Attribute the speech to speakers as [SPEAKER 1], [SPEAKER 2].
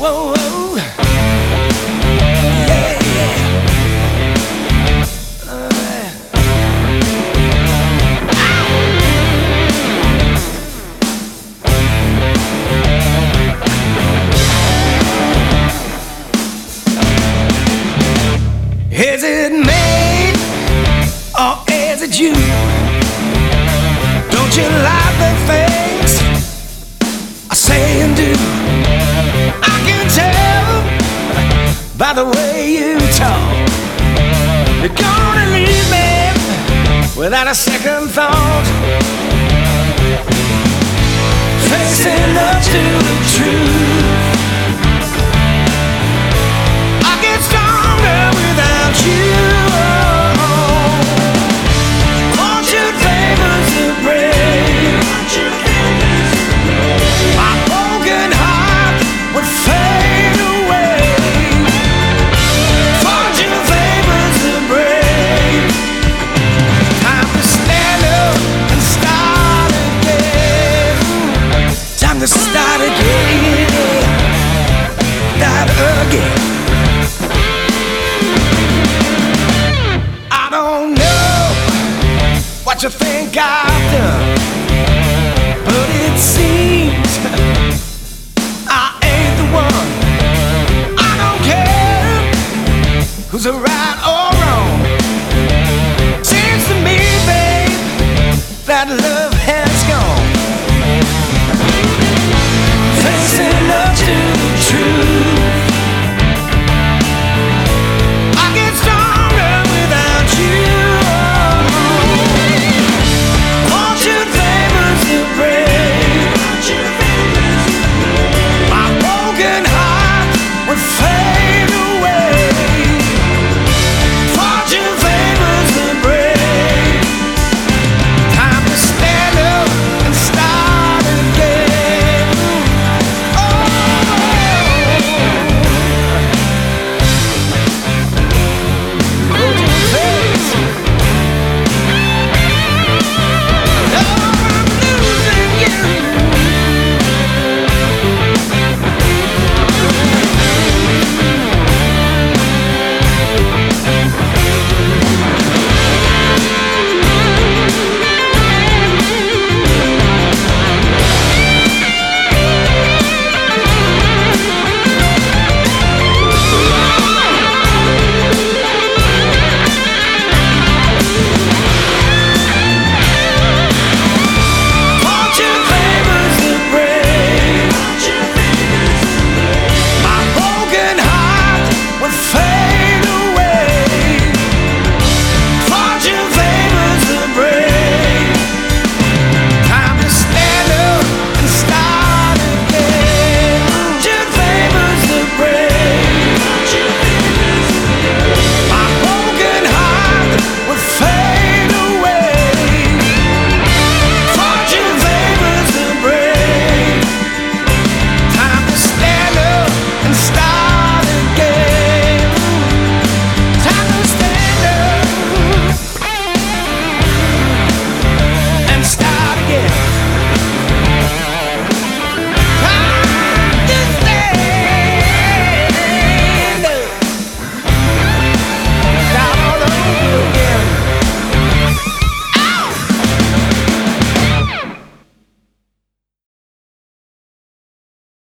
[SPEAKER 1] whoa, whoa. Yeah, yeah. Is it me or is it you? Don't you like the things I say and do? I can tell by the way you talk. You're gonna leave me without a second thought. Facing up to the truth, I get stronger without you. Fortune favors the brave. My broken heart would fade away. Fortune favors the brave. Time to stand up and start again. Time to start again. Start again. I don't know what you think I